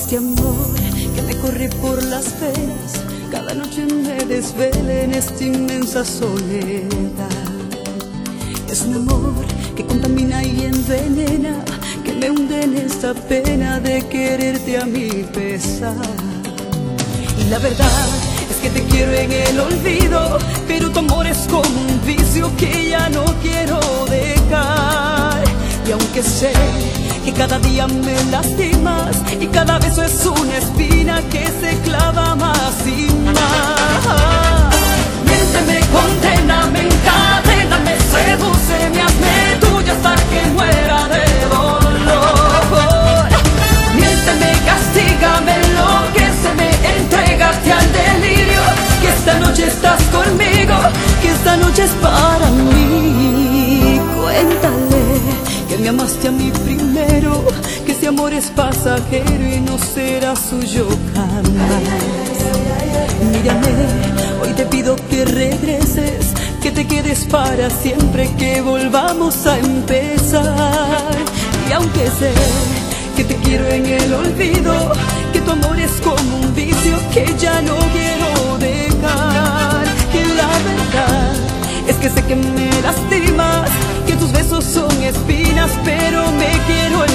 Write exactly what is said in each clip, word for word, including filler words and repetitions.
Este amor que me corre por las venas, cada noche me desvela en esta inmensa soledad. Es un amor que contamina y envenena, que me hunde en esta pena de quererte a mi pesar. Y la verdad es que te quiero en el olvido, pero tu amor es como un vicio que ya no quiero dejar. Y aunque sé que cada día me lastimas y cada beso es una espina que se clava más y más. Miénteme, condéname, encadéname, sedúceme, hazme tuya hasta que muera de dolor. Miénteme, castígame, enloquéceme, entrégate al delirio, que esta noche estás conmigo, que esta noche es para mí. Cuéntale que me amaste a mí primero, que ese amor es pasajero y no será suyo jamás. Mírame, hoy te pido que regreses, que te quedes para siempre, que volvamos a empezar. Y aunque sé que te quiero en el olvido, que tu amor es como un vicio que ya no quiero dejar. Y la verdad es que sé que me lastimas, que tus besos son espinas, pero me quiero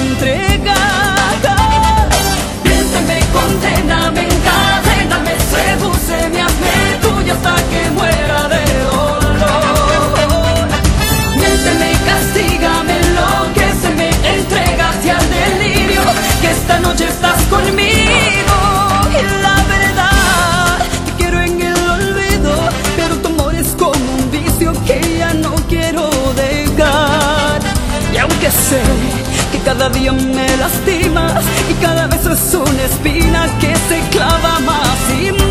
entregar. Miénteme, condéname, encadéname, sedúceme, hazme tuya hasta que muera de dolor. Miénteme, castígame, enloquéceme, entrégate al delirio, que esta noche estás conmigo. Y la verdad, te quiero en el olvido, pero tu amor es como un vicio que ya no quiero dejar. Y aunque sé que cada día me lastimas y cada beso es una espina que se clava más y más,